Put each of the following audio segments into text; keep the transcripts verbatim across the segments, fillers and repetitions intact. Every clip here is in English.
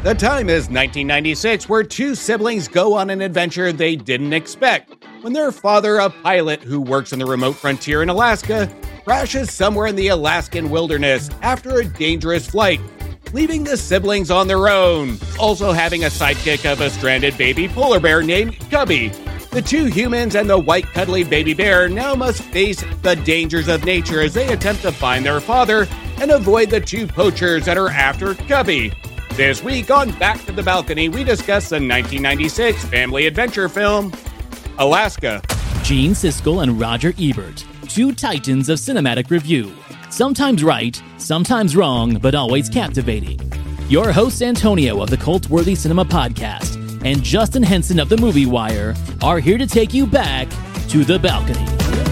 The time is nineteen ninety-six, where two siblings go on an adventure they didn't expect when their father, a pilot who works on the remote frontier in Alaska, crashes somewhere in the Alaskan wilderness after a dangerous flight, leaving the siblings on their own, also having a sidekick of a stranded baby polar bear named Cubby. The two humans and the white cuddly baby bear now must face the dangers of nature as they attempt to find their father and avoid the two poachers that are after Cubby. This week on Back to the Balcony, we discuss the nineteen ninety-six family adventure film, Alaska. Gene Siskel and Roger Ebert, two titans of cinematic review. Sometimes right, sometimes wrong, but always captivating. Your hosts Antonio of the Cult-Worthy Cinema Podcast and Justin Henson of the Movie Wire are here to take you back to the balcony.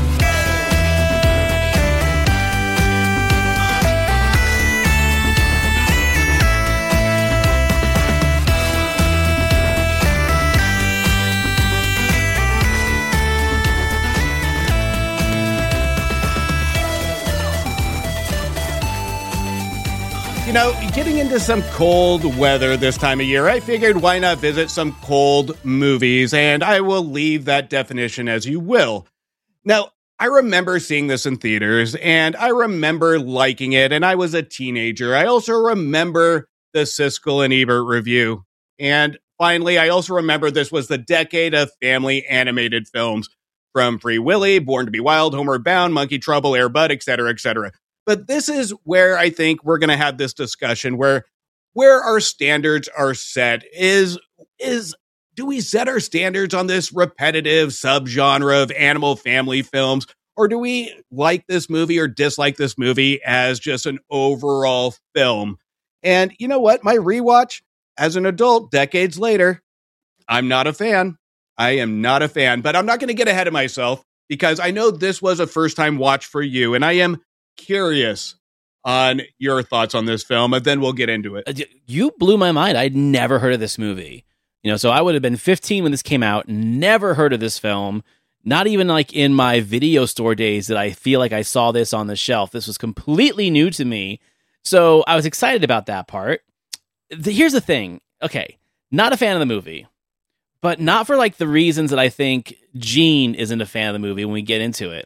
You know, getting into some cold weather this time of year, I figured why not visit some cold movies, and I will leave that definition as you will. Now, I remember seeing this in theaters, and I remember liking it, and I was a teenager. I also remember the Siskel and Ebert review. And finally, I also remember this was the decade of family animated films, from Free Willy, Born to be Wild, Homeward Bound, Monkey Trouble, Air Bud, et cetera, et cetera. But this is where I think we're going to have this discussion where where our standards are set is, is do we set our standards on this repetitive subgenre of animal family films, or do we like this movie or dislike this movie as just an overall film? And you know what? My rewatch as an adult decades later, I'm not a fan. I am not a fan, but I'm not going to get ahead of myself because I know this was a first time watch for you, and I am curious on your thoughts on this film, and then we'll get into it. You blew my mind. I'd never heard of this movie. You know, so I would have been fifteen when this came out, never heard of this film. Not even like in my video store days that I feel like I saw this on the shelf. This was completely new to me. So I was excited about that part. Here's the thing. Okay, not a fan of the movie, but not for like the reasons that I think Gene isn't a fan of the movie when we get into it.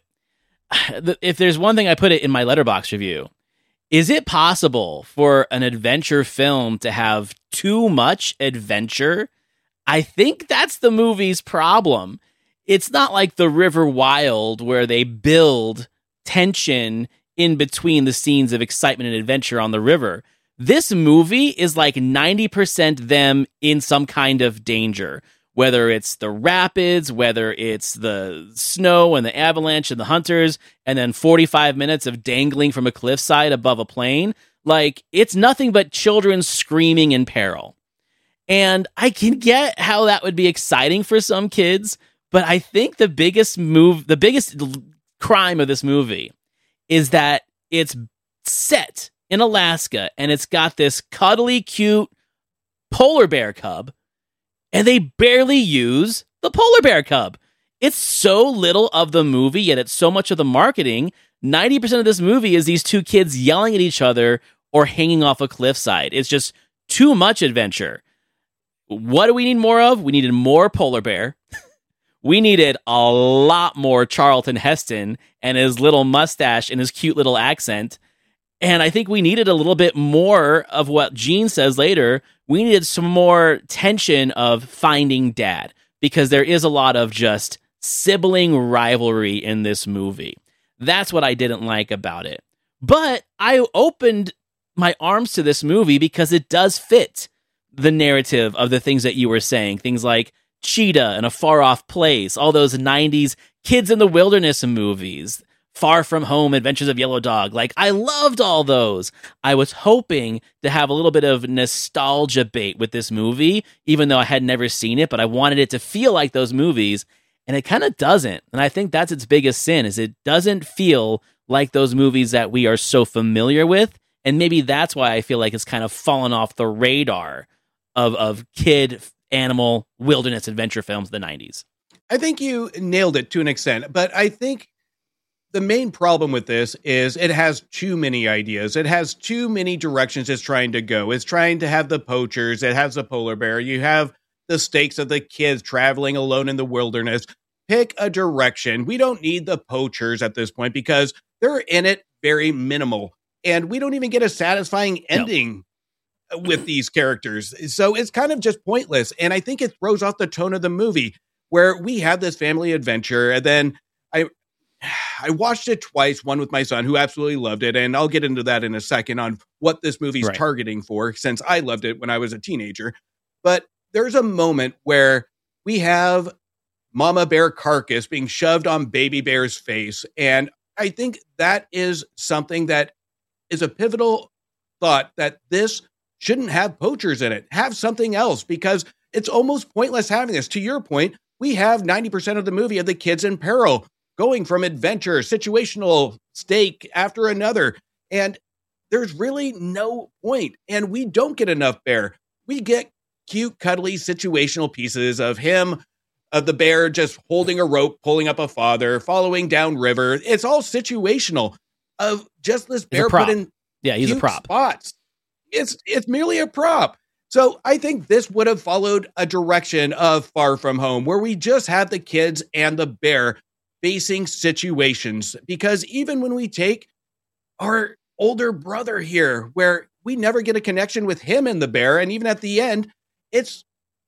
If there's one thing I put it in my Letterboxd review, is it possible for an adventure film to have too much adventure? I think that's the movie's problem. It's not like The River Wild where they build tension in between the scenes of excitement and adventure on the river. This movie is like ninety percent them in some kind of danger. Whether it's the rapids, whether it's the snow and the avalanche and the hunters, and then forty-five minutes of dangling from a cliffside above a plane, like, it's nothing but children screaming in peril. And I can get how that would be exciting for some kids, but I think the biggest move, the biggest crime of this movie is that it's set in Alaska, and it's got this cuddly, cute polar bear cub, and they barely use the polar bear cub. It's so little of the movie, yet it's so much of the marketing. ninety percent of this movie is these two kids yelling at each other or hanging off a cliffside. It's just too much adventure. What do we need more of? We needed more polar bear. We needed a lot more Charlton Heston and his little mustache and his cute little accent. And I think we needed a little bit more of what Gene says later. We needed some more tension of finding dad, because there is a lot of just sibling rivalry in this movie. That's what I didn't like about it. But I opened my arms to this movie because it does fit the narrative of the things that you were saying. Things like Cheetah and A Far Off Place, all those nineties kids in the wilderness movies. Far From Home, Adventures of Yellow Dog. Like, I loved all those. I was hoping to have a little bit of nostalgia bait with this movie, even though I had never seen it, but I wanted it to feel like those movies, and it kind of doesn't. And I think that's its biggest sin, is it doesn't feel like those movies that we are so familiar with, and maybe that's why I feel like it's kind of fallen off the radar of, of kid, animal, wilderness adventure films of the nineties. I think you nailed it to an extent, but I think the main problem with this is it has too many ideas. It has too many directions it's trying to go. It's trying to have the poachers. It has the polar bear. You have the stakes of the kids traveling alone in the wilderness. Pick a direction. We don't need the poachers at this point because they're in it very minimal. And we don't even get a satisfying ending no. with these characters. So it's kind of just pointless. And I think it throws off the tone of the movie where we have this family adventure. And then I I watched it twice, one with my son who absolutely loved it. And I'll get into that in a second on what this movie's right. targeting for, since I loved it when I was a teenager. But there's a moment where we have Mama Bear carcass being shoved on Baby Bear's face. And I think that is something that is a pivotal thought, that this shouldn't have poachers in it. Have something else, because it's almost pointless having this. To your point, we have ninety percent of the movie of the kids in peril, going from adventure, situational stake after another. And there's really no point. And we don't get enough bear. We get cute, cuddly, situational pieces of him, of the bear just holding a rope, pulling up a father, following down river. It's all situational of just this bear put in yeah, he's cute a prop. spots. It's, it's merely a prop. So I think this would have followed a direction of Far From Home, where we just have the kids and the bear facing situations. Because even when we take our older brother here, where we never get a connection with him and the bear, and even at the end, it's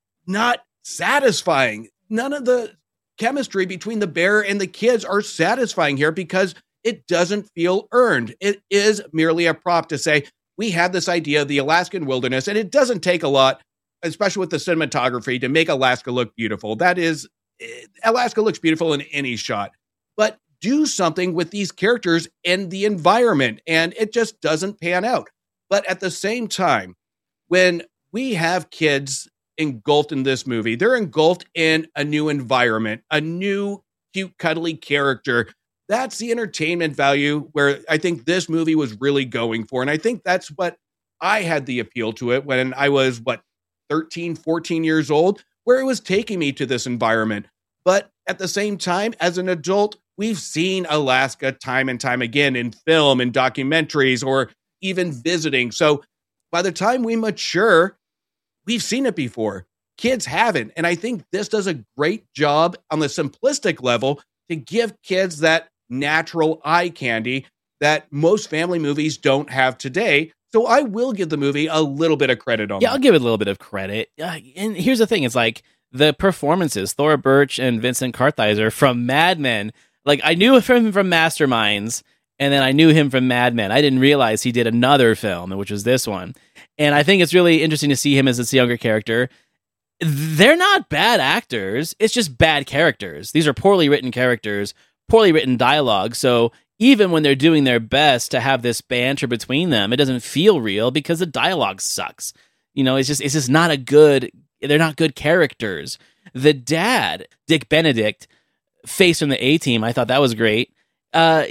not satisfying. None of the chemistry between the bear and the kids are satisfying here because it doesn't feel earned. It is merely a prop to say, we have this idea of the Alaskan wilderness, and it doesn't take a lot, especially with the cinematography, to make Alaska look beautiful. That is, Alaska looks beautiful in any shot, but do something with these characters and the environment, and it just doesn't pan out. But at the same time, when we have kids engulfed in this movie, they're engulfed in a new environment, a new cute, cuddly character. That's the entertainment value where I think this movie was really going for. And I think that's what I had the appeal to it when I was, what, thirteen, fourteen years old, where it was taking me to this environment. But at the same time, as an adult, we've seen Alaska time and time again in film and documentaries or even visiting. So by the time we mature, we've seen it before. Kids haven't. And I think this does a great job on the simplistic level to give kids that natural eye candy that most family movies don't have today. So I will give the movie a little bit of credit on Yeah, that. I'll give it a little bit of credit. Uh, and here's the thing. It's like the performances, Thora Birch and Vincent Kartheiser from Mad Men. Like, I knew him from Masterminds, and then I knew him from Mad Men. I didn't realize he did another film, which was this one. And I think it's really interesting to see him as this younger character. They're not bad actors. It's just bad characters. These are poorly written characters, poorly written dialogue. So even when they're doing their best to have this banter between them, it doesn't feel real because the dialogue sucks. You know, it's just it's just not a good, they're not good characters. The dad, Dick Benedict, face from the A-Team, I thought that was great. Uh,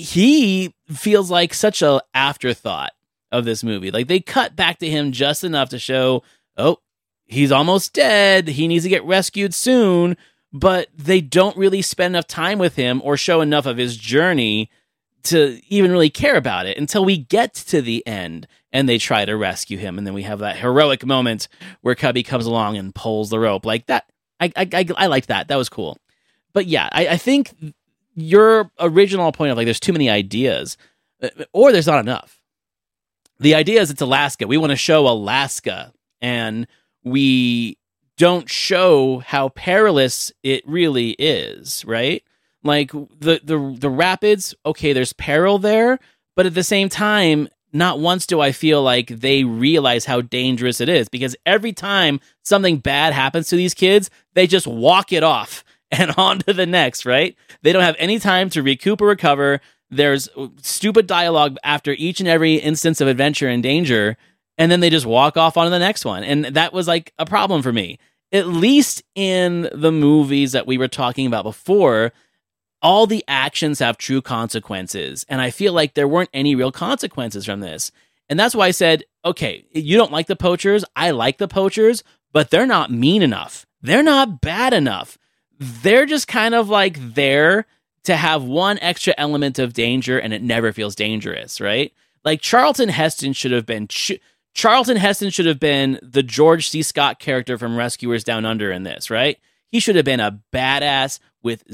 he feels like such a afterthought of this movie. Like, they cut back to him just enough to show, oh, he's almost dead. He needs to get rescued soon. But they don't really spend enough time with him or show enough of his journey to even really care about it until we get to the end and they try to rescue him. And then we have that heroic moment where Cubby comes along and pulls the rope. Like that, I I, I, I liked that. That was cool. But yeah, I, I think your original point of like, there's too many ideas or there's not enough. The idea is it's Alaska. We want to show Alaska, and we don't show how perilous it really is, right? Like the, the, the rapids, okay, there's peril there, but at the same time, not once do I feel like they realize how dangerous it is, because every time something bad happens to these kids, they just walk it off and on to the next, right? They don't have any time to recoup or recover. There's stupid dialogue after each and every instance of adventure and danger, and then they just walk off on to the next one. And that was like a problem for me. At least in the movies that we were talking about before, all the actions have true consequences. And I feel like there weren't any real consequences from this. And that's why I said, okay, you don't like the poachers. I like the poachers, but they're not mean enough. They're not bad enough. They're just kind of like there to have one extra element of danger and it never feels dangerous, right? Like Charlton Heston should have been ch- Charlton Heston should have been the George C. Scott character from Rescuers Down Under in this, right? He should have been a badass with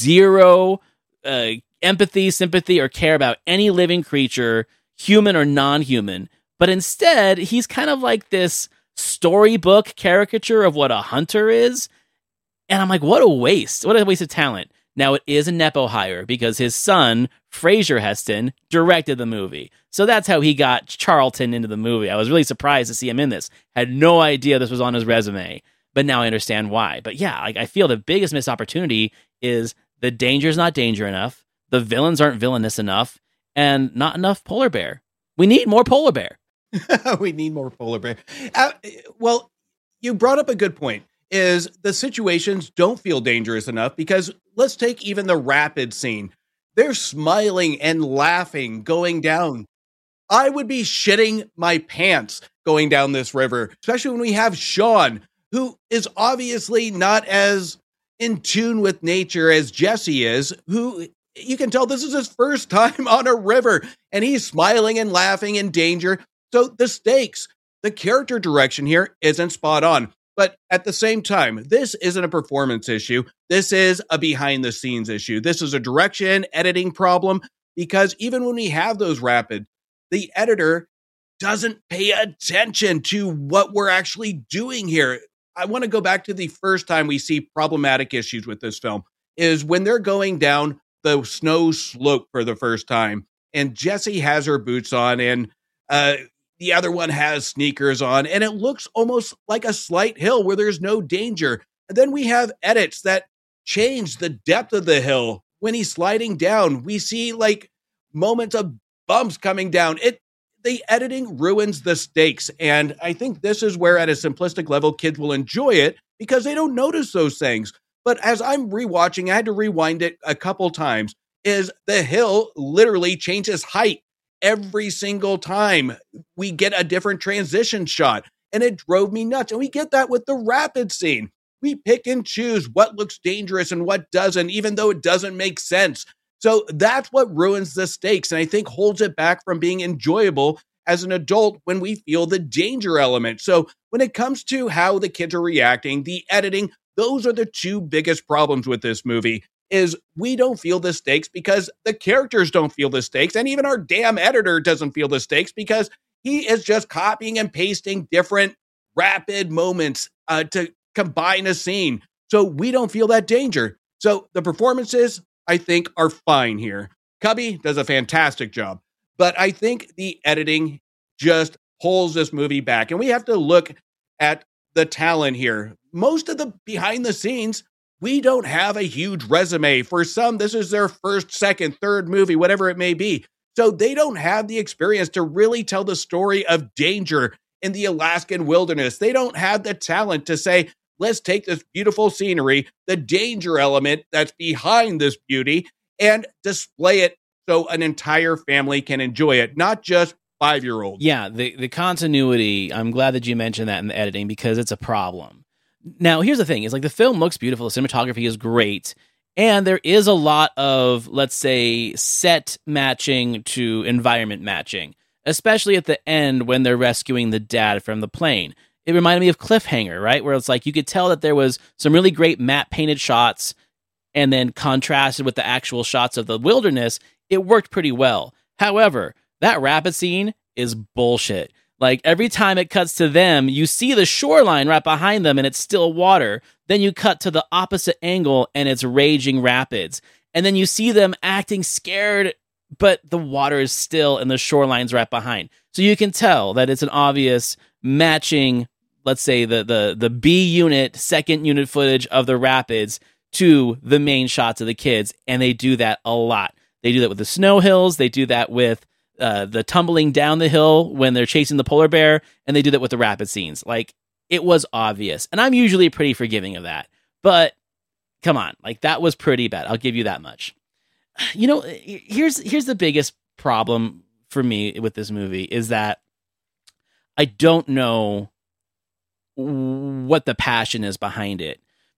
zero uh, empathy, sympathy, or care about any living creature, human or non-human. But instead, he's kind of like this storybook caricature of what a hunter is. And I'm like, what a waste. What a waste of talent. Now, it is a Nepo hire because his son, Fraser Heston, directed the movie. So that's how he got Charlton into the movie. I was really surprised to see him in this. Had no idea this was on his resume. But now I understand why. But yeah, like I feel the biggest missed opportunity is the danger's not danger enough. The villains aren't villainous enough. And not enough polar bear. We need more polar bear. We need more polar bear. Uh, well, you brought up a good point. Is the situations don't feel dangerous enough because let's take even the rapid scene. They're smiling and laughing going down. I would be shitting my pants going down this river, especially when we have Sean, who is obviously not as in tune with nature as Jesse is, who you can tell this is his first time on a river and he's smiling and laughing in danger. So the stakes, the character direction here isn't spot on. But at the same time, this isn't a performance issue. This is a behind the scenes issue. This is a direction, editing problem, because even when we have those rapid, the editor doesn't pay attention to what we're actually doing here. I want to go back to the first time we see problematic issues with this film is when they're going down the snow slope for the first time and Jessie has her boots on and, uh, the other one has sneakers on, and it looks almost like a slight hill where there's no danger. And then we have edits that change the depth of the hill. When he's sliding down, we see like moments of bumps coming down. It the editing ruins the stakes. And I think this is where at a simplistic level, kids will enjoy it because they don't notice those things. But as I'm rewatching, I had to rewind it a couple times, is the hill literally changes height. Every single time we get a different transition shot and it drove me nuts. And we get that with the rapid scene. We pick and choose what looks dangerous and what doesn't, even though it doesn't make sense. So that's what ruins the stakes. And I think holds it back from being enjoyable as an adult when we feel the danger element. So when it comes to how the kids are reacting, the editing, those are the two biggest problems with this movie. Is we don't feel the stakes because the characters don't feel the stakes. And even our damn editor doesn't feel the stakes because he is just copying and pasting different rapid moments uh, to combine a scene. So we don't feel that danger. So the performances, I think, are fine here. Cubby does a fantastic job. But I think the editing just pulls this movie back. And we have to look at the talent here. Most of the behind the scenes, we don't have a huge resume. For some, this is their first, second, third movie, whatever it may be. So they don't have the experience to really tell the story of danger in the Alaskan wilderness. They don't have the talent to say, let's take this beautiful scenery, the danger element that's behind this beauty, and display it so an entire family can enjoy it, not just five-year-olds. Yeah, the, the continuity, I'm glad that you mentioned that in the editing because it's a problem. Now, here's the thing, is like the film looks beautiful, the cinematography is great, and there is a lot of, let's say, set matching to environment matching, especially at the end when they're rescuing the dad from the plane. It reminded me of Cliffhanger, right? Where it's like you could tell that there was some really great matte painted shots and then contrasted with the actual shots of the wilderness. It worked pretty well. However, that rapid scene is bullshit. Like, every time it cuts to them, you see the shoreline right behind them, and it's still water. Then you cut to the opposite angle, and it's raging rapids. And then you see them acting scared, but the water is still, and the shoreline's right behind. So you can tell that it's an obvious matching, let's say, the the the B unit, second unit footage of the rapids to the main shots of the kids, and they do that a lot. They do that with the snow hills. They do that with Uh, the tumbling down the hill when they're chasing the polar bear, and they do that with the rapid scenes. Like, it was obvious, and I'm usually pretty forgiving of that, but come on, like, that was pretty bad. I'll give you that much. You know, here's here's the biggest problem for me with this movie is that I don't know what the passion is behind it,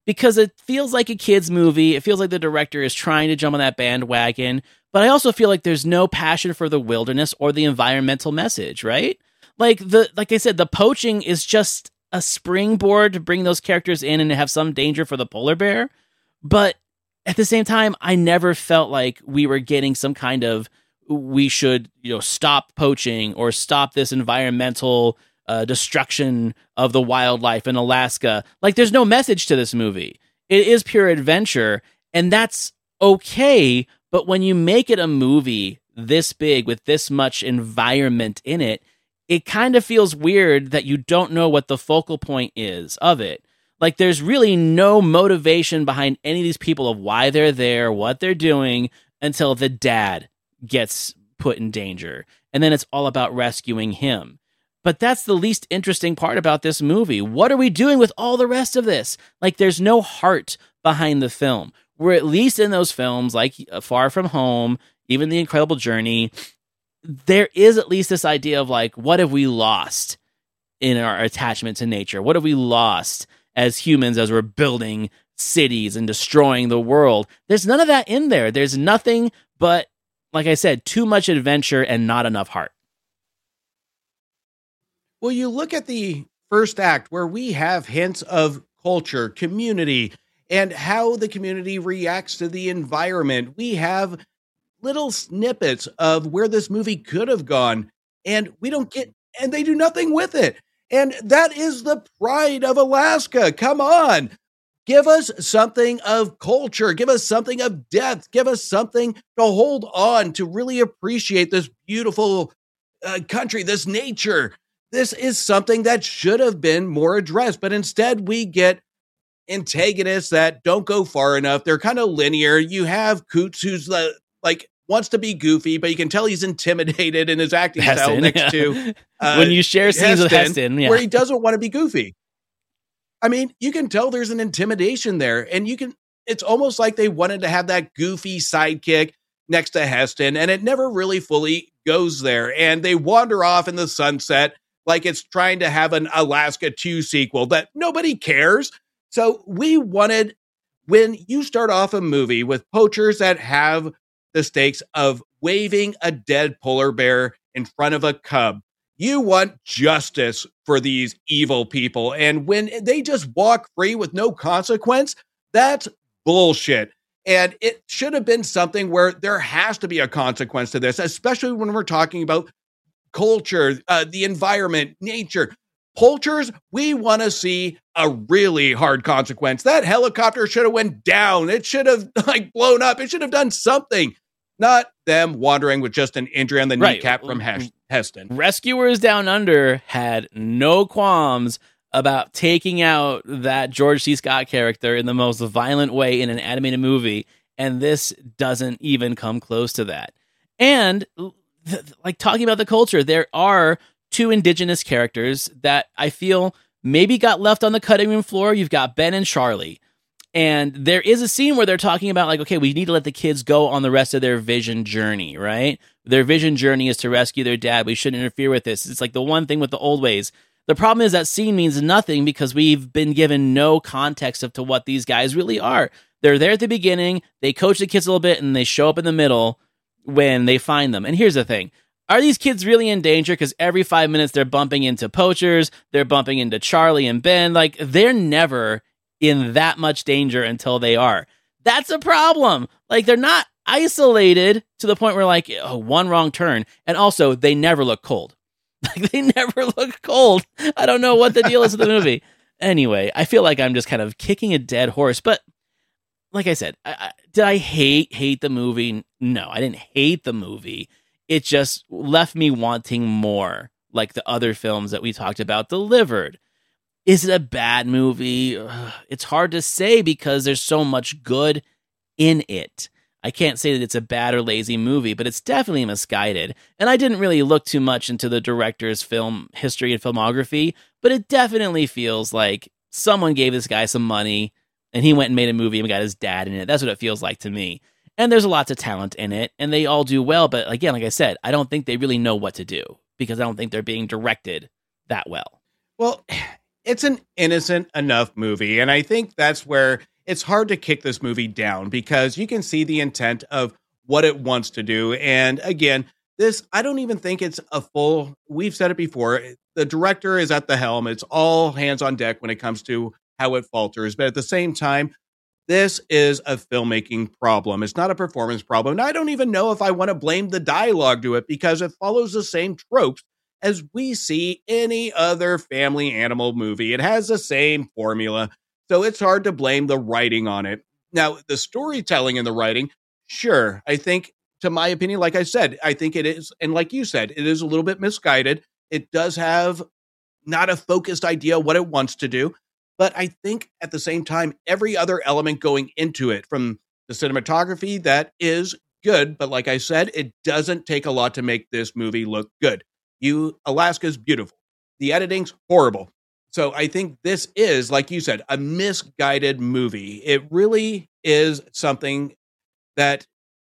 because it feels like a kid's movie. It feels like the director is trying to jump on that bandwagon, but I also feel like there's no passion for the wilderness or the environmental message, right? Like the like I said, the poaching is just a springboard to bring those characters in and have some danger for the polar bear. But at the same time, I never felt like we were getting some kind of, we should, you know, stop poaching or stop this environmental uh, destruction of the wildlife in Alaska. Like, there's no message to this movie. It is pure adventure, and that's okay. But when you make it a movie this big with this much environment in it, it kind of feels weird that you don't know what the focal point is of it. Like, there's really no motivation behind any of these people of why they're there, what they're doing, until the dad gets put in danger. And then it's all about rescuing him. But that's the least interesting part about this movie. What are we doing with all the rest of this? Like, there's no heart behind the film. We're at least in those films, like Far From Home, even The Incredible Journey, there is at least this idea of, like, what have we lost in our attachment to nature? What have we lost as humans as we're building cities and destroying the world? There's none of that in there. There's nothing but, like I said, too much adventure and not enough heart. Well, you look at the first act where we have hints of culture, community, and how the community reacts to the environment. We have little snippets of where this movie could have gone, and we don't get, and they do nothing with it. And that is the pride of Alaska. Come on. Give us something of culture. Give us something of depth. Give us something to hold on to, really appreciate this beautiful uh, country, this nature. This is something that should have been more addressed, but instead we get antagonists that don't go far enough. They're kind of linear. You have Coots, who's uh, like wants to be goofy, but you can tell he's intimidated in his acting Heston, style next yeah. to uh, when you share scenes Heston, with Heston, yeah. where he doesn't want to be goofy. I mean, you can tell there's an intimidation there, and you can, it's almost like they wanted to have that goofy sidekick next to Heston, and it never really fully goes there. And they wander off in the sunset like it's trying to have an Alaska two sequel that nobody cares. So we wanted, when you start off a movie with poachers that have the stakes of waving a dead polar bear in front of a cub, you want justice for these evil people. And when they just walk free with no consequence, that's bullshit. And it should have been something where there has to be a consequence to this, especially when we're talking about culture, uh, the environment, nature. Poachers, we want to see a really hard consequence. That helicopter should have went down. It should have like blown up. It should have done something. Not them wandering with just an injury on the Right. kneecap from Hes- Heston. Rescuers Down Under had no qualms about taking out that George C. Scott character in the most violent way in an animated movie, and this doesn't even come close to that. And th- like talking about the culture, there are two indigenous characters that I feel maybe got left on the cutting room floor. You've got Ben and Charlie. And there is a scene where they're talking about, like, okay, we need to let the kids go on the rest of their vision journey, right? Their vision journey is to rescue their dad. We shouldn't interfere with this. It's like the one thing with the old ways. The problem is that scene means nothing because we've been given no context of to what these guys really are. They're there at the beginning, they coach the kids a little bit, and they show up in the middle when they find them. And here's the thing. Are these kids really in danger? Because every five minutes they're bumping into poachers, they're bumping into Charlie and Ben. Like, they're never in that much danger until they are. That's a problem. Like, they're not isolated to the point where, like, oh, one wrong turn. And also, they never look cold. Like, they never look cold. I don't know what the deal is with the movie. Anyway, I feel like I'm just kind of kicking a dead horse. But like I said, I, I, did I hate, hate the movie? No, I didn't hate the movie. It just left me wanting more, like the other films that we talked about delivered. Is it a bad movie? Ugh, it's hard to say because there's so much good in it. I can't say that it's a bad or lazy movie, but it's definitely misguided. And I didn't really look too much into the director's film history and filmography, but it definitely feels like someone gave this guy some money and he went and made a movie and got his dad in it. That's what it feels like to me. And there's lots of talent in it, and they all do well. But again, like I said, I don't think they really know what to do because I don't think they're being directed that well. Well, it's an innocent enough movie. And I think that's where it's hard to kick this movie down because you can see the intent of what it wants to do. And again, this, I don't even think it's a full, we've said it before, the director is at the helm. It's all hands on deck when it comes to how it falters. But at the same time, this is a filmmaking problem. It's not a performance problem. And I don't even know if I want to blame the dialogue to it because it follows the same tropes as we see any other family animal movie. It has the same formula. So it's hard to blame the writing on it. Now, the storytelling and the writing, sure, I think, to my opinion, like I said, I think it is. And like you said, it is a little bit misguided. It does have not a focused idea what it wants to do. But I think at the same time, every other element going into it, from the cinematography, that is good. But like I said, it doesn't take a lot to make this movie look good. You, Alaska's beautiful. The editing's horrible. So I think this is, like you said, a misguided movie. It really is something that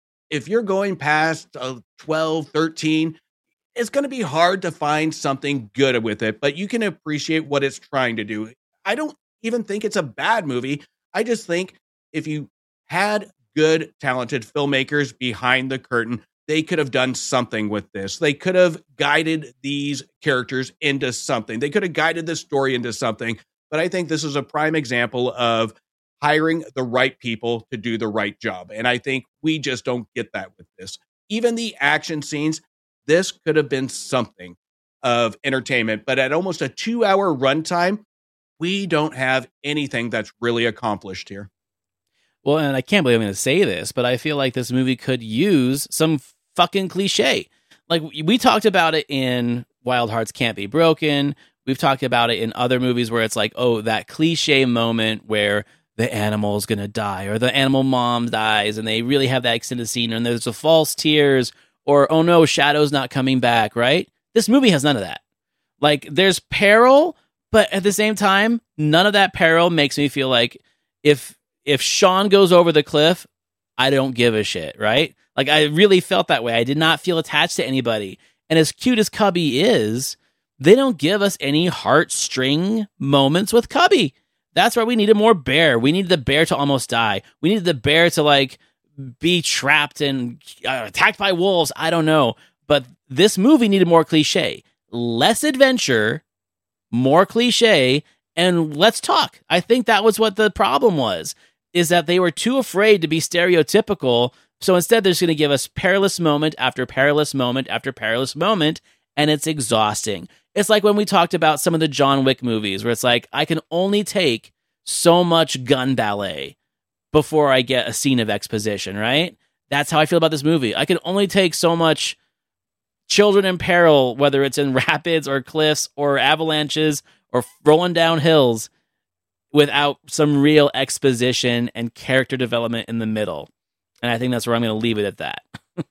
if you're going past uh, twelve, thirteen, it's going to be hard to find something good with it, but you can appreciate what it's trying to do. I don't even think it's a bad movie. I just think if you had good, talented filmmakers behind the curtain, they could have done something with this. They could have guided these characters into something. They could have guided the story into something. But I think this is a prime example of hiring the right people to do the right job. And I think we just don't get that with this. Even the action scenes, this could have been something of entertainment. But at almost a two-hour runtime, we don't have anything that's really accomplished here. Well, and I can't believe I'm going to say this, but I feel like this movie could use some fucking cliche. Like, we talked about it in Wild Hearts Can't Be Broken. We've talked about it in other movies where it's like, oh, that cliche moment where the animal's going to die or the animal mom dies and they really have that extended scene and there's a false tears or, oh no, Shadow's not coming back, right? This movie has none of that. Like, there's peril, but at the same time, none of that peril makes me feel like if if Sean goes over the cliff, I don't give a shit, right? Like, I really felt that way. I did not feel attached to anybody. And as cute as Cubby is, they don't give us any heartstring moments with Cubby. That's why we needed more bear. We needed the bear to almost die. We needed the bear to, like, be trapped and uh, attacked by wolves. I don't know. But this movie needed more cliche. Less adventure, more cliche, and let's talk. I think that was what the problem was, is that they were too afraid to be stereotypical. So instead, they're just going to give us perilous moment after perilous moment after perilous moment, and it's exhausting. It's like when we talked about some of the John Wick movies, where it's like, I can only take so much gun ballet before I get a scene of exposition, right? That's how I feel about this movie. I can only take so much children in peril, whether it's in rapids or cliffs or avalanches or rolling down hills, without some real exposition and character development in the middle. And I think that's where I'm going to leave it at that.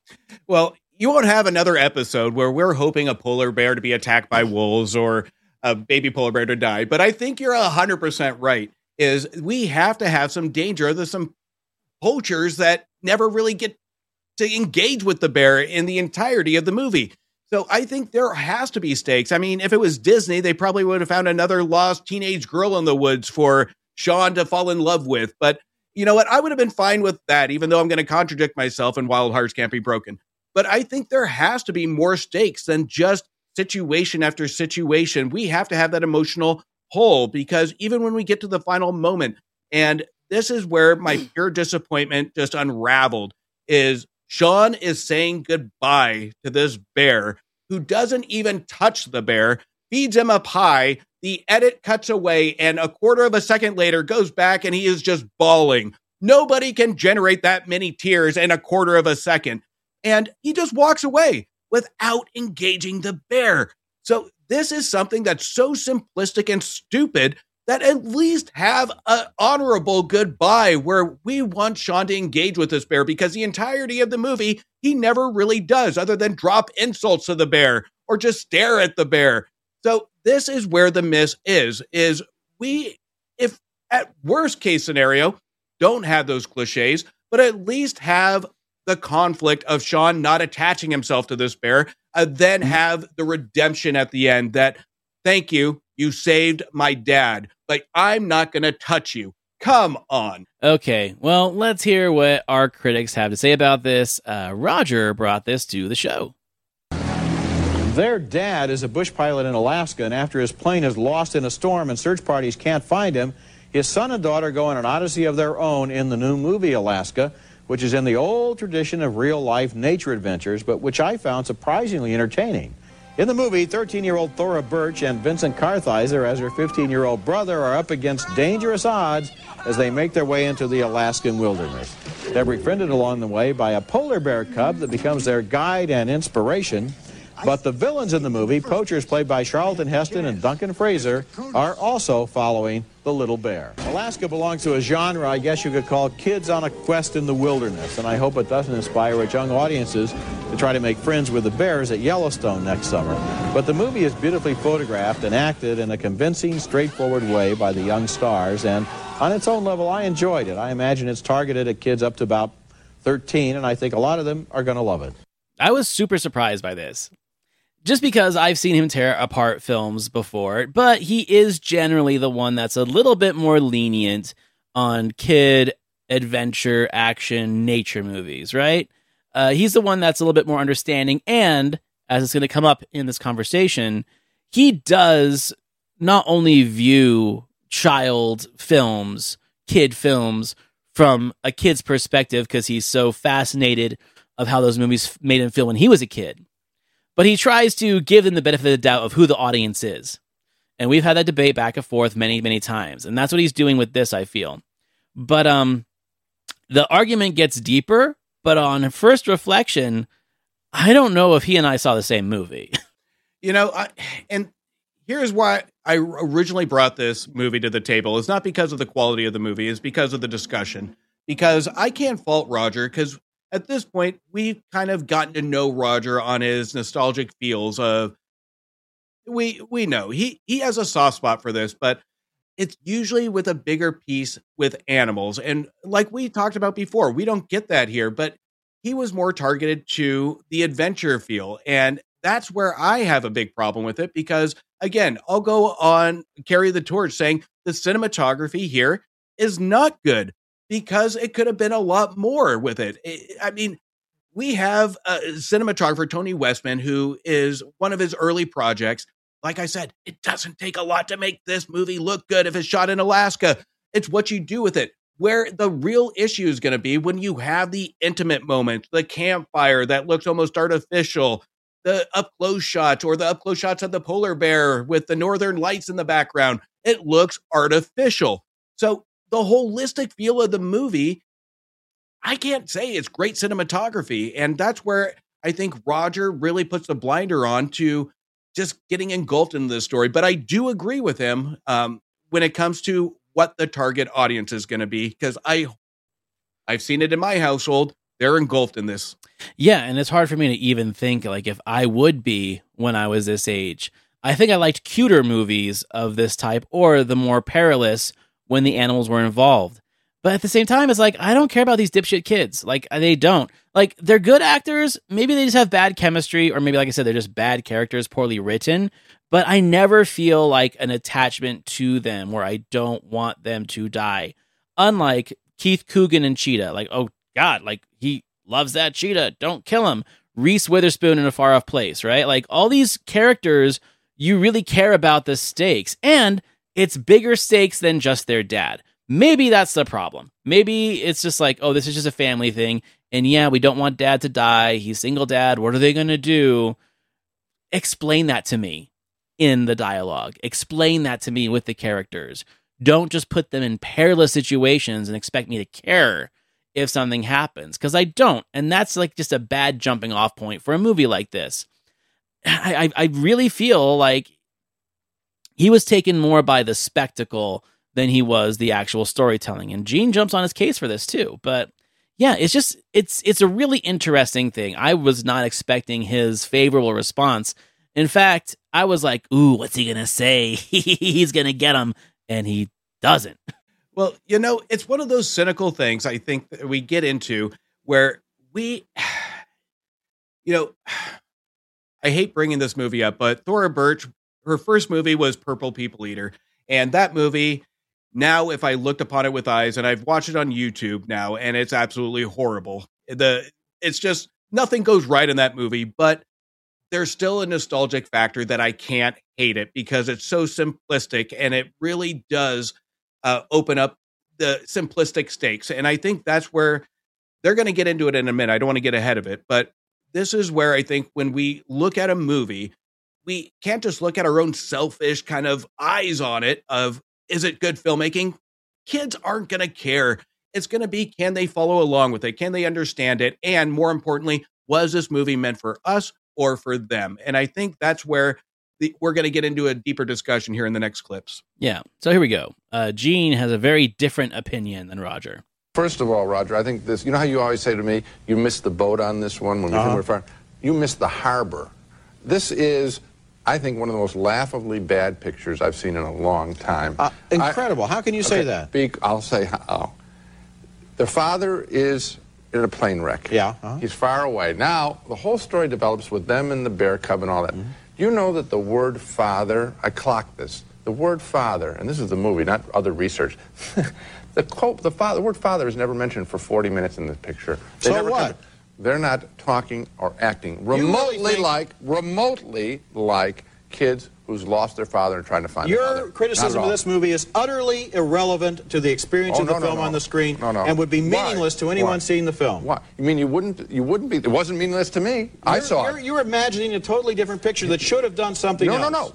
Well, you won't have another episode where we're hoping a polar bear to be attacked by wolves or a baby polar bear to die. But I think you're one hundred percent right, is we have to have some danger. There's some poachers that never really get to engage with the bear in the entirety of the movie. So I think there has to be stakes. I mean, if it was Disney, they probably would have found another lost teenage girl in the woods for Sean to fall in love with. But you know what? I would have been fine with that, even though I'm going to contradict myself and Wild Hearts Can't Be Broken. But I think there has to be more stakes than just situation after situation. We have to have that emotional pull, because even when we get to the final moment, and this is where my pure disappointment just unraveled, is Sean is saying goodbye to this bear who doesn't even touch the bear, feeds him a pie. The edit cuts away, and a quarter of a second later goes back and he is just bawling. Nobody can generate that many tears in a quarter of a second. And he just walks away without engaging the bear. So this is something that's so simplistic and stupid that at least have an honorable goodbye where we want Sean to engage with this bear, because the entirety of the movie, he never really does, other than drop insults to the bear or just stare at the bear. So this is where the miss is, is we, if at worst case scenario, don't have those cliches, but at least have the conflict of Sean not attaching himself to this bear, and then have the redemption at the end that, thank you, You saved my dad, but I'm not going to touch you. Come on. Okay, well, let's hear what our critics have to say about this. Uh, Roger brought this to the show. Their dad is a bush pilot in Alaska, and after his plane is lost in a storm and search parties can't find him, his son and daughter go on an odyssey of their own in the new movie Alaska, which is in the old tradition of real-life nature adventures, but which I found surprisingly entertaining. In the movie, thirteen-year-old Thora Birch and Vincent Kartheiser as her fifteen-year-old brother are up against dangerous odds as they make their way into the Alaskan wilderness. They're befriended along the way by a polar bear cub that becomes their guide and inspiration. But the villains in the movie, poachers played by Charlton Heston and Duncan Fraser, are also following the little bear. Alaska belongs to a genre I guess you could call kids on a quest in the wilderness, and I hope it doesn't inspire its young audiences to try to make friends with the bears at Yellowstone next summer. But the movie is beautifully photographed and acted in a convincing, straightforward way by the young stars, and on its own level, I enjoyed it. I imagine it's targeted at kids up to about thirteen, and I think a lot of them are going to love it. I was super surprised by this. Just because I've seen him tear apart films before, but he is generally the one that's a little bit more lenient on kid adventure, action, nature movies, right? Uh, he's the one that's a little bit more understanding, and as it's going to come up in this conversation, he does not only view child films, kid films, from a kid's perspective because he's so fascinated of how those movies made him feel when he was a kid. But he tries to give them the benefit of the doubt of who the audience is. And we've had that debate back and forth many, many times. And that's what he's doing with this, I feel. But um, the argument gets deeper, but on first reflection, I don't know if he and I saw the same movie. You know, I, and here's why I originally brought this movie to the table. It's not because of the quality of the movie, it's because of the discussion. Because I can't fault Roger, because at this point, we've kind of gotten to know Roger on his nostalgic feels of, we we know he, he has a soft spot for this, but it's usually with a bigger piece with animals. And like we talked about before, we don't get that here, but he was more targeted to the adventure feel. And that's where I have a big problem with it, because again, I'll go on, carry the torch saying the cinematography here is not good. Because it could have been a lot more with it. I mean, we have a cinematographer, Tony Westman, who is one of his early projects. Like I said, it doesn't take a lot to make this movie look good if it's shot in Alaska. It's what you do with it. Where the real issue is going to be when you have the intimate moments, the campfire that looks almost artificial, the up-close shots or the up-close shots of the polar bear with the northern lights in the background. It looks artificial. So the holistic feel of the movie, I can't say it's great cinematography. And that's where I think Roger really puts the blinder on to just getting engulfed in this story. But I do agree with him um, when it comes to what the target audience is going to be, because I, I've seen it in my household. They're engulfed in this. Yeah, and it's hard for me to even think like if I would be when I was this age. I think I liked cuter movies of this type or the more perilous when the animals were involved. But at the same time, it's like, I don't care about these dipshit kids. Like, they don't. Like, they're good actors. Maybe they just have bad chemistry, or maybe, like I said, they're just bad characters, poorly written. But I never feel like an attachment to them where I don't want them to die. Unlike Keith Coogan and Cheetah. Like, oh, God, like, he loves that cheetah. Don't kill him. Reese Witherspoon in A Far Off Place, right? Like, all these characters, you really care about the stakes. And it's bigger stakes than just their dad. Maybe that's the problem. Maybe it's just like, oh, this is just a family thing. And yeah, we don't want dad to die. He's single dad. What are they going to do? Explain that to me in the dialogue. Explain that to me with the characters. Don't just put them in perilous situations and expect me to care if something happens. Because I don't. And that's like just a bad jumping off point for a movie like this. I, I, I really feel like he was taken more by the spectacle than he was the actual storytelling. And Gene jumps on his case for this too. But yeah, it's just, it's it's a really interesting thing. I was not expecting his favorable response. In fact, I was like, ooh, what's he going to say? He's going to get him. And he doesn't. Well, you know, it's one of those cynical things I think that we get into where we, you know, I hate bringing this movie up, but Thora Birch, her first movie was Purple People Eater. And that movie, now if I looked upon it with eyes, and I've watched it on YouTube now, and it's absolutely horrible. The It's just, nothing goes right in that movie, but there's still a nostalgic factor that I can't hate it because it's so simplistic, and it really does uh, open up the simplistic stakes. And I think that's where they're going to get into it in a minute. I don't want to get ahead of it, but this is where I think when we look at a movie, we can't just look at our own selfish kind of eyes on it of, is it good filmmaking? Kids aren't going to care. It's going to be, can they follow along with it? Can they understand it? And more importantly, was this movie meant for us or for them? And I think that's where the, we're going to get into a deeper discussion here in the next clips. Yeah. So here we go. Uh, Gene has a very different opinion than Roger. First of all, Roger, I think this, you know how you always say to me, you missed the boat on this one when we uh-huh. came You missed the harbor. This is, I think, one of the most laughably bad pictures I've seen in a long time. Uh, incredible. I, how can you okay, say that? Be, I'll say how. The father is in a plane wreck. Yeah. Uh-huh. He's far away. Now, the whole story develops with them and the bear cub and all that. Mm-hmm. You know that the word father, I clocked this, the word father, and this is the movie, not other research, the, quote, the, father, the word father is never mentioned for forty minutes in this picture. They so never what? Come, they're not talking or acting remotely really think... like, remotely like kids who's lost their father and trying to find Your their father. criticism of this movie is utterly irrelevant to the experience oh, of the no, film no, no. on the screen no, no. and would be meaningless Why? to anyone Why? seeing the film. Why? You mean you wouldn't, you wouldn't be, it wasn't meaningless to me. You're, I saw you're, it. You're imagining a totally different picture that should have done something no, else. No, no, no.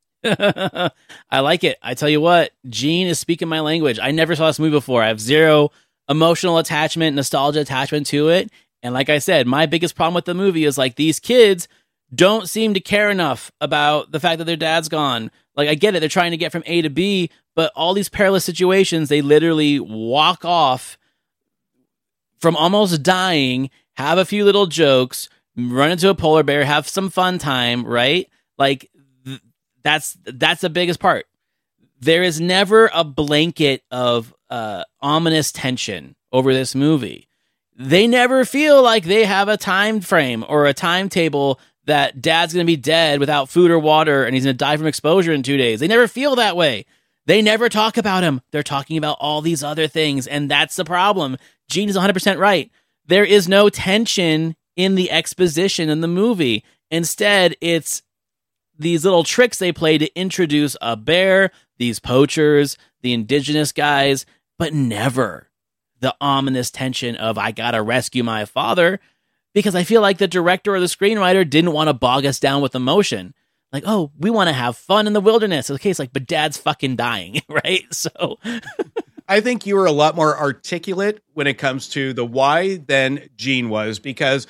I like it. I tell you what, Gene is speaking my language. I never saw this movie before. I have zero emotional attachment, nostalgia attachment to it. And like I said, my biggest problem with the movie is like these kids don't seem to care enough about the fact that their dad's gone. Like I get it, they're trying to get from A to B, but all these perilous situations, they literally walk off from almost dying, have a few little jokes, run into a polar bear, have some fun time, right? Like th- that's that's the biggest part. There is never a blanket of uh, ominous tension over this movie. They never feel like they have a time frame or a timetable that dad's going to be dead without food or water and he's going to die from exposure in two days. They never feel that way. They never talk about him. They're talking about all these other things, and that's the problem. Gene is one hundred percent right. There is no tension in the exposition in the movie. Instead, it's these little tricks they play to introduce a bear, these poachers, the indigenous guys, but never the ominous tension of, I gotta rescue my father, because I feel like the director or the screenwriter didn't want to bog us down with emotion. Like, oh, we want to have fun in the wilderness. Okay, it's like, but dad's fucking dying, right? So I think you were a lot more articulate when it comes to the why than Gene was, because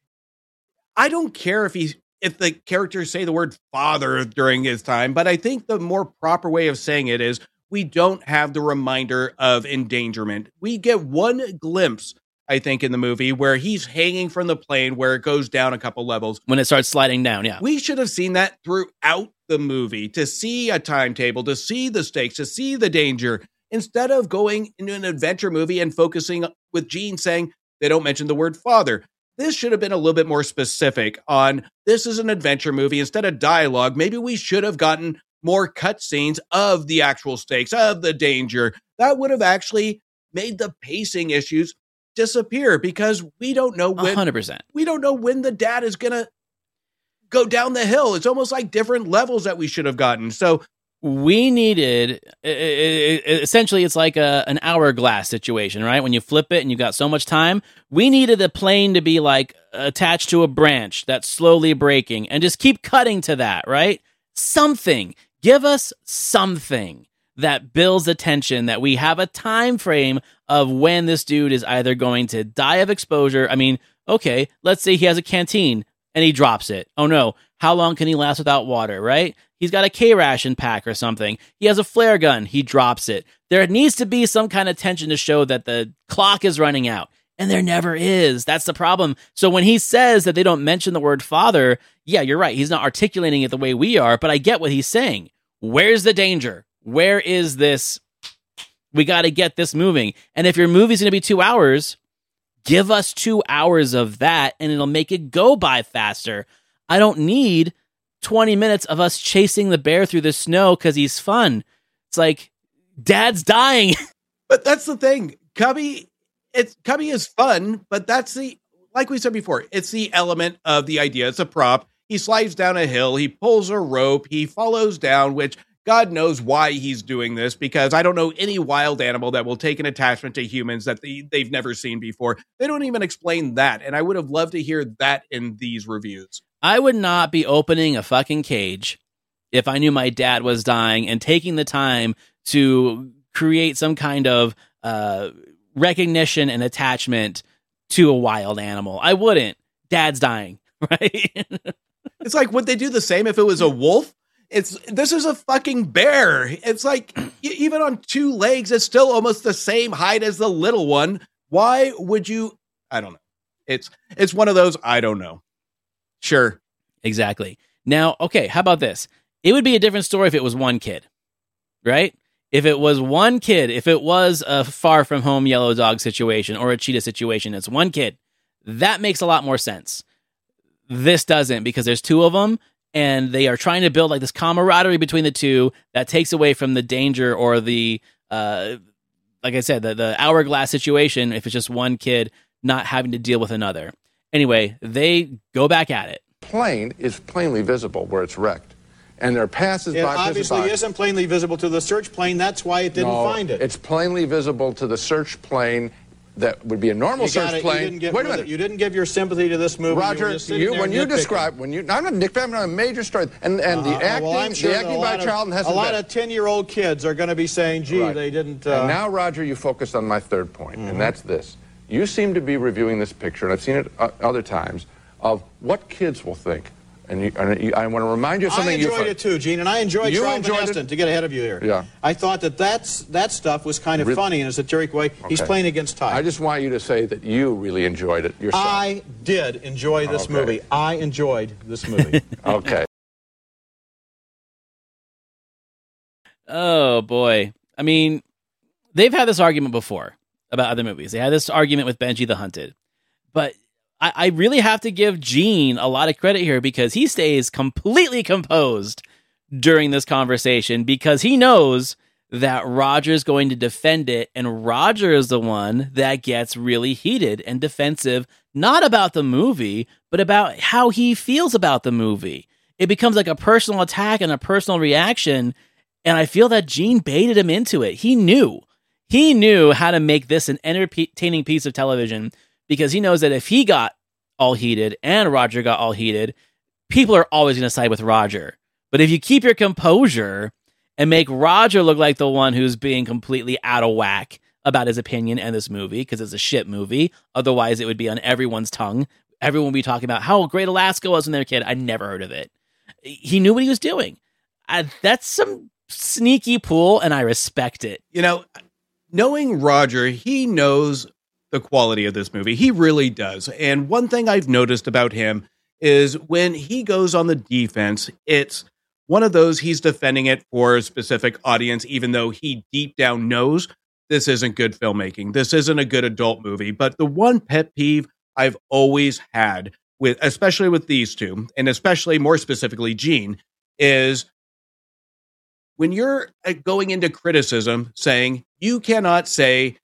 I don't care if he if the characters say the word father during his time, but I think the more proper way of saying it is we don't have the reminder of endangerment. We get one glimpse, I think, in the movie where he's hanging from the plane where it goes down a couple levels. When it starts sliding down, yeah. We should have seen that throughout the movie, to see a timetable, to see the stakes, to see the danger, instead of going into an adventure movie and focusing with Gene saying they don't mention the word father. This should have been a little bit more specific on, this is an adventure movie. Instead of dialogue, maybe we should have gotten more cutscenes of the actual stakes, of the danger. That would have actually made the pacing issues disappear, because we don't know when one hundred percent. We don't know when the dad is going to go down the hill. It's almost like different levels that we should have gotten. So we needed, essentially, it's like a, an hourglass situation, right? When you flip it and you've got so much time, we needed the plane to be like attached to a branch that's slowly breaking and just keep cutting to that, right? Something. Give us something that builds the tension, that we have a time frame of when this dude is either going to die of exposure. I mean, okay, let's say he has a canteen and he drops it. Oh no, how long can he last without water, right? He's got a K-ration pack or something. He has a flare gun. He drops it. There needs to be some kind of tension to show that the clock is running out. And there never is. That's the problem. So when he says that they don't mention the word father, yeah, you're right. He's not articulating it the way we are, but I get what he's saying. Where's the danger? Where is this? We got to get this moving. And if your movie's going to be two hours, give us two hours of that and it'll make it go by faster. I don't need twenty minutes of us chasing the bear through the snow because he's fun. It's like, Dad's dying. But that's the thing. Cubby, it's Cubby is fun, but that's the, like we said before, it's the element of the idea. It's a prop. He slides down a hill. He pulls a rope. He follows down, which God knows why he's doing this, because I don't know any wild animal that will take an attachment to humans that they, they've never seen before. They don't even explain that. And I would have loved to hear that in these reviews. I would not be opening a fucking cage if I knew my dad was dying and taking the time to create some kind of uh, recognition and attachment to a wild animal. I wouldn't. Dad's dying, right? It's like, would they do the same if it was a wolf? It's this is a fucking bear. It's like, even on two legs, it's still almost the same height as the little one. Why would you? I don't know. It's it's one of those, I don't know. Sure. Exactly. Now, okay, how about this? It would be a different story if it was one kid, right? If it was one kid, if it was a far from home yellow dog situation or a cheetah situation, it's one kid. That makes a lot more sense. This doesn't, because there's two of them, and they are trying to build like this camaraderie between the two that takes away from the danger or the, uh, like I said, the, the hourglass situation if it's just one kid not having to deal with another. Anyway, they go back at it. Plane is plainly visible where it's wrecked. And there passes It by. obviously by. isn't plainly visible to the search plane. That's why it didn't No, find it. It's plainly visible to the search plane that would be a normal You search gotta- plane. You didn't, give, Wait a minute. you didn't give your sympathy to this movie. Roger, you, were just sitting you, there when you nitpicking. describe, when you, I'm not Nick Fan, I'm a major story, and and the Uh, acting, well, I'm sure the that acting a by lot of- Charlton Heston. A lot of ten-year-old kids are going to be saying, "Gee, Right. they didn't." Uh, And now, Roger, you focused on my third point, Mm-hmm. and that's this: you seem to be reviewing this picture, and I've seen it uh, other times, of what kids will think. And, you, and you, I want to remind you of something. I enjoyed you it too, Gene, and I enjoyed You Charlton enjoyed it? Heston, to get ahead of you here. Yeah. I thought that that's, that stuff was kind of Re- funny in a satiric way. He's Okay. playing against type. I just want you to say that you really enjoyed it yourself. I did enjoy this Okay. movie. I enjoyed this movie. Okay. Oh, boy. I mean, they've had this argument before about other movies. They had this argument with Benji the Hunted. But I, I really have to give Gene a lot of credit here, because he stays completely composed during this conversation, because he knows that Roger's going to defend it, and Roger is the one that gets really heated and defensive, not about the movie, but about how he feels about the movie. It becomes like a personal attack and a personal reaction, and I feel that Gene baited him into it. He knew. He knew how to make this an entertaining piece of television, because he knows that if he got all heated and Roger got all heated, people are always going to side with Roger. But if you keep your composure and make Roger look like the one who's being completely out of whack about his opinion and this movie, because it's a shit movie, otherwise it would be on everyone's tongue. Everyone would be talking about how great Alaska was when they were a kid. I never heard of it. He knew what he was doing. Uh, that's some sneaky pull, and I respect it. You know, knowing Roger, he knows the quality of this movie. He really does. And one thing I've noticed about him is when he goes on the defense, it's one of those, he's defending it for a specific audience, even though he deep down knows this isn't good filmmaking. This isn't a good adult movie. But the one pet peeve I've always had with, especially with these two, and especially more specifically Gene, is when you're going into criticism saying you cannot say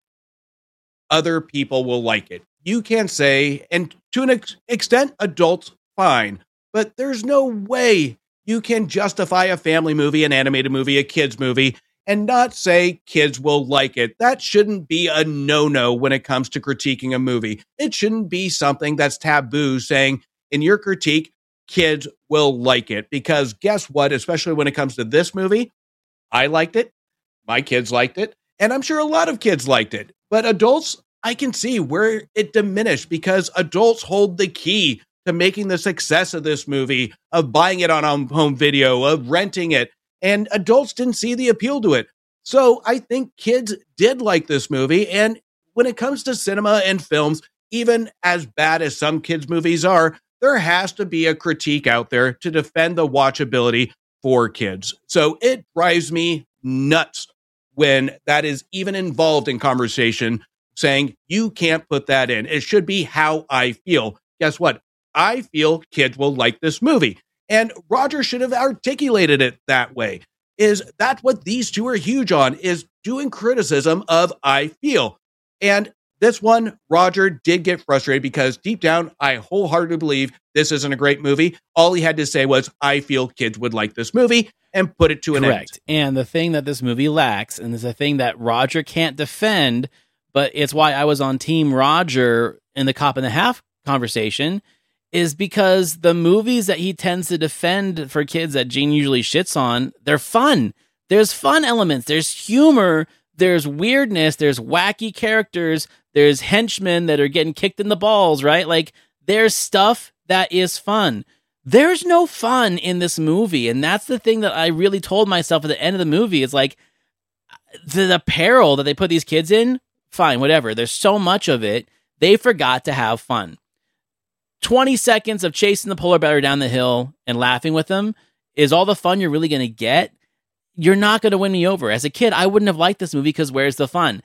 other people will like it. You can't say, and to an ex- extent, adults, fine. But there's no way you can justify a family movie, an animated movie, a kid's movie, and not say kids will like it. That shouldn't be a no-no when it comes to critiquing a movie. It shouldn't be something that's taboo, saying, in your critique, kids will like it. Because guess what? Especially when it comes to this movie, I liked it. My kids liked it. And I'm sure a lot of kids liked it. But adults, I can see where it diminished, because adults hold the key to making the success of this movie, of buying it on home video, of renting it. And adults didn't see the appeal to it. So I think kids did like this movie. And when it comes to cinema and films, even as bad as some kids' movies are, there has to be a critique out there to defend the watchability for kids. So it drives me nuts when that is even involved in conversation, saying you can't put that in. It should be how I feel. Guess what? I feel kids will like this movie. And Roger should have articulated it that way. Is that what these two are huge on, is doing criticism of I feel. And this one, Roger did get frustrated because deep down, I wholeheartedly believe this isn't a great movie. All he had to say was, I feel kids would like this movie, and put it to an Correct. end. And the thing that this movie lacks, and there's a thing that Roger can't defend, but it's why I was on Team Roger in the Cop and a Half conversation, is because the movies that he tends to defend for kids that Gene usually shits on, they're fun. There's fun elements. There's humor. There's weirdness. There's wacky characters. There's henchmen that are getting kicked in the balls, right? Like, there's stuff that is fun. There's no fun in this movie. And that's the thing that I really told myself at the end of the movie. It's like, the, the peril that they put these kids in, fine, whatever. There's so much of it. They forgot to have fun. twenty seconds of chasing the polar bear down the hill and laughing with them is all the fun you're really going to get. You're not going to win me over. As a kid, I wouldn't have liked this movie because where's the fun?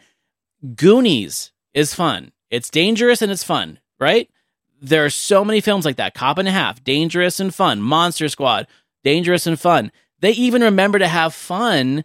Goonies is fun. It's dangerous and it's fun, right? There are so many films like that. Cop and a Half, dangerous and fun. Monster Squad, dangerous and fun. They even remember to have fun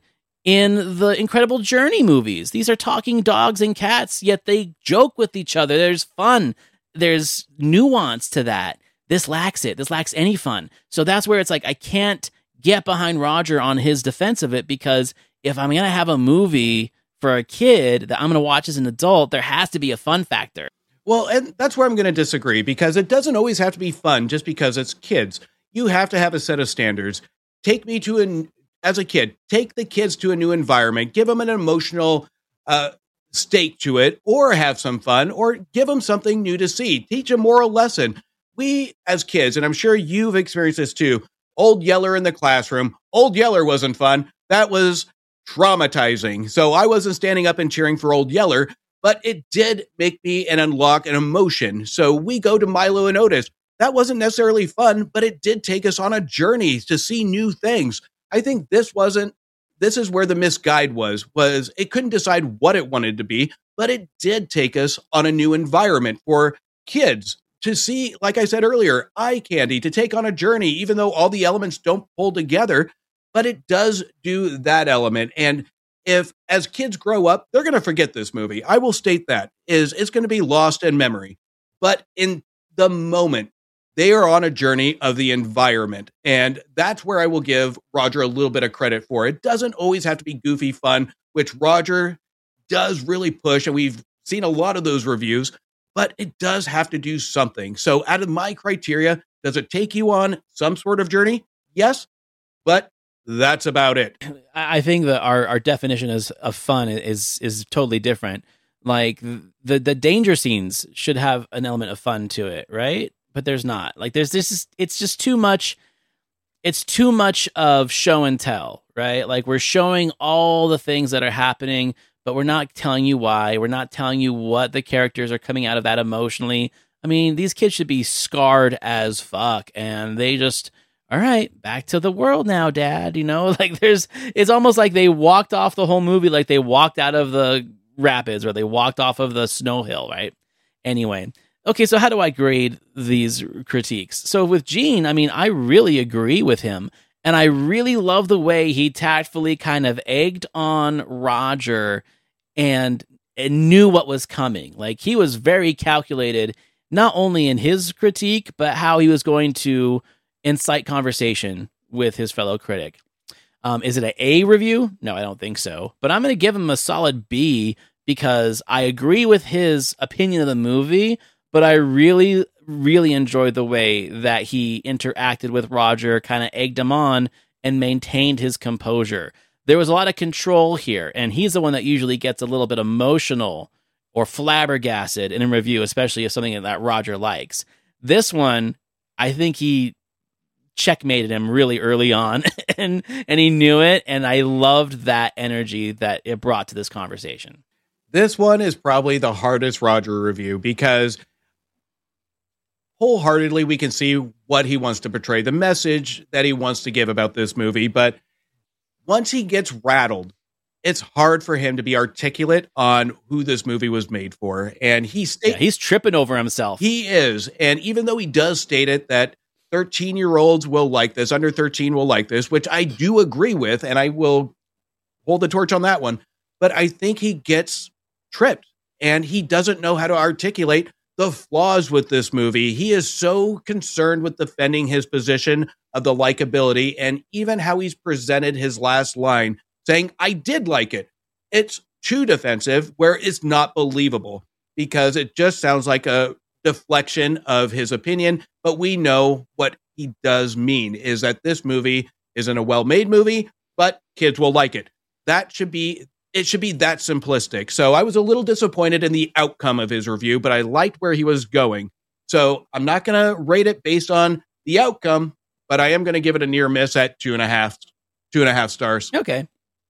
in the Incredible Journey movies. These are talking dogs and cats, yet they joke with each other. There's fun. There's nuance to that. This lacks it. This lacks any fun. So that's where it's like, I can't get behind Roger on his defense of it, because if I'm going to have a movie for a kid that I'm going to watch as an adult, there has to be a fun factor. Well, and that's where I'm going to disagree, because it doesn't always have to be fun just because it's kids. You have to have a set of standards. Take me to an, as a kid, take the kids to a new environment, give them an emotional uh, stake to it, or have some fun, or give them something new to see. Teach a moral lesson. We, as kids, and I'm sure you've experienced this too, Old Yeller in the classroom. Old Yeller wasn't fun. That was traumatizing. So I wasn't standing up and cheering for Old Yeller, but it did make me and unlock an emotion. So we go to Milo and Otis. That wasn't necessarily fun, but it did take us on a journey to see new things. I think this wasn't, this is where the misguide was, was it couldn't decide what it wanted to be, but it did take us on a new environment for kids to see, like I said earlier, eye candy, to take on a journey, even though all the elements don't pull together, but it does do that element. And if as kids grow up, they're going to forget this movie. I will state that is it's going to be lost in memory, but in the moment, they are on a journey of the environment. And that's where I will give Roger a little bit of credit for. It doesn't always have to be goofy fun, which Roger does really push. And we've seen a lot of those reviews, but it does have to do something. So out of my criteria, does it take you on some sort of journey? Yes, but that's about it. I think that our, our definition is, of fun is is totally different. Like the, the danger scenes should have an element of fun to it, right? But there's not. Like there's this, it's just too much. It's too much of show and tell, right? Like we're showing all the things that are happening, but we're not telling you why. We're not telling you what the characters are coming out of that emotionally. I mean, these kids should be scarred as fuck, and they just, all right, back to the world now, Dad. You know, like there's, it's almost like they walked off the whole movie, like they walked out of the rapids or they walked off of the snow hill, right? Anyway. Okay, so how do I grade these critiques? So with Gene, I mean, I really agree with him. And I really love the way he tactfully kind of egged on Roger and, and knew what was coming. Like, he was very calculated, not only in his critique, but how he was going to incite conversation with his fellow critic. Um, is it an A review? No, I don't think so. But I'm going to give him a solid B because I agree with his opinion of the movie, but I really, really enjoyed the way that he interacted with Roger, kind of egged him on, and maintained his composure. There was a lot of control here, and he's the one that usually gets a little bit emotional or flabbergasted in a review, especially if something that Roger likes. This one, I think he checkmated him really early on, and and he knew it, and I loved that energy that it brought to this conversation. This one is probably the hardest Roger review because wholeheartedly, we can see what he wants to portray, the message that he wants to give about this movie. But once he gets rattled, it's hard for him to be articulate on who this movie was made for. And he states, yeah, he's tripping over himself. He is. And even though he does state it that thirteen-year-olds will like this, under thirteen will like this, which I do agree with, and I will hold the torch on that one. But I think he gets tripped, and he doesn't know how to articulate the flaws with this movie. He is so concerned with defending his position of the likability, and even how he's presented his last line, saying, I did like it. It's too defensive, where it's not believable, because it just sounds like a deflection of his opinion. But we know what he does mean is that this movie isn't a well-made movie, but kids will like it. That should be, it should be that simplistic. So I was a little disappointed in the outcome of his review, but I liked where he was going. So I'm not going to rate it based on the outcome, but I am going to give it a near miss at two and a half, two and a half stars. Okay.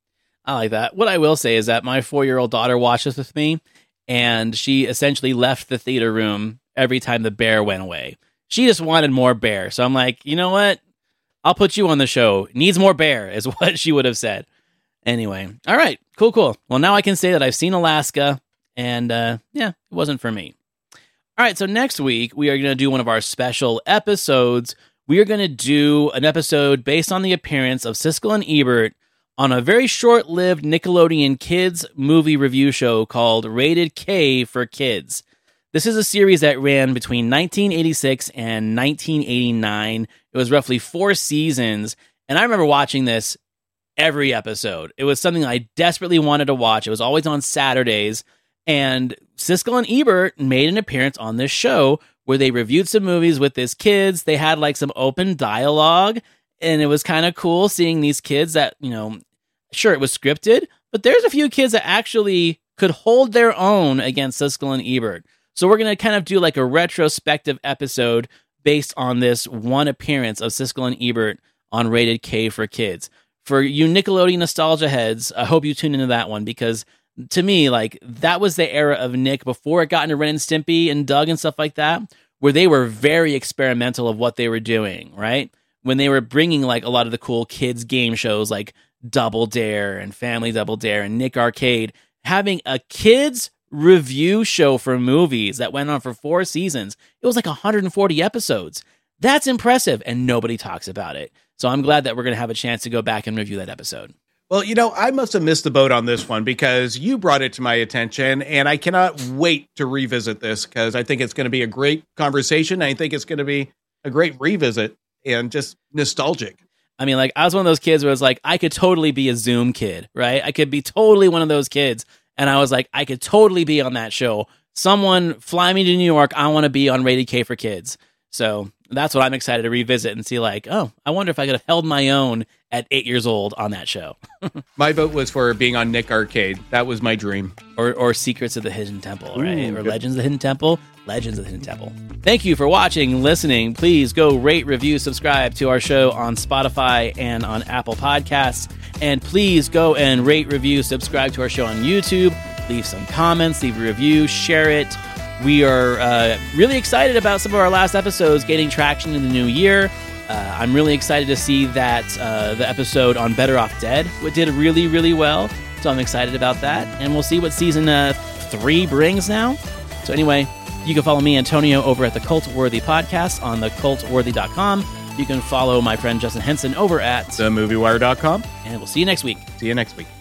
I like that. What I will say is that my four-year-old daughter watches with me, and she essentially left the theater room every time the bear went away. She just wanted more bear. So I'm like, you know what? I'll put you on the show. Needs more bear is what she would have said. Anyway. All right. Cool, cool. Well, now I can say that I've seen Alaska, and uh, yeah, it wasn't for me. All right. So next week, we are going to do one of our special episodes. We are going to do an episode based on the appearance of Siskel and Ebert on a very short-lived Nickelodeon kids movie review show called Rated K for Kids. This is a series that ran between nineteen eighty-six and nineteen eighty-nine. It was roughly four seasons, and I remember watching this every episode. It was something I desperately wanted to watch. It was always on Saturdays, and Siskel and Ebert made an appearance on this show where they reviewed some movies with these kids. They had like some open dialogue, and it was kind of cool seeing these kids that, you know, sure, it was scripted, but there's a few kids that actually could hold their own against Siskel and Ebert. So we're going to kind of do like a retrospective episode based on this one appearance of Siskel and Ebert on Rated K for Kids. For you Nickelodeon nostalgia heads, I hope you tune into that one, because to me, like, that was the era of Nick before it got into Ren and Stimpy and Doug and stuff like that, where they were very experimental of what they were doing, right? When they were bringing like a lot of the cool kids game shows like Double Dare and Family Double Dare and Nick Arcade, having a kids review show for movies that went on for four seasons. It was like one hundred forty episodes. That's impressive, and nobody talks about it. So I'm glad that we're going to have a chance to go back and review that episode. Well, you know, I must have missed the boat on this one, because you brought it to my attention, and I cannot wait to revisit this, because I think it's going to be a great conversation. I think it's going to be a great revisit and just nostalgic. I mean, like, I was one of those kids where it's like, I could totally be a Zoom kid, right? I could be totally one of those kids. And I was like, I could totally be on that show. Someone fly me to New York. I want to be on Rated K for Kids. So that's what I'm excited to revisit and see, like, oh, I wonder if I could have held my own at eight years old on that show. My vote was for being on Nick Arcade. That was my dream. Or or Secrets of the Hidden Temple, right? Ooh, or good. Legends of the Hidden Temple. Legends of the Hidden Temple. Thank you for watching, listening. Please go rate, review, subscribe to our show on Spotify and on Apple Podcasts. And please go and rate, review, subscribe to our show on YouTube. Leave some comments, leave a review, share it. We are uh, really excited about some of our last episodes gaining traction in the new year. Uh, I'm really excited to see that uh, the episode on Better Off Dead did really, really well. So I'm excited about that. And we'll see what season uh, three brings now. So anyway, you can follow me, Antonio, over at the Cult Worthy Podcast on the cult worthy dot com. You can follow my friend Justin Henson over at the movie wire dot com. And we'll see you next week. See you next week.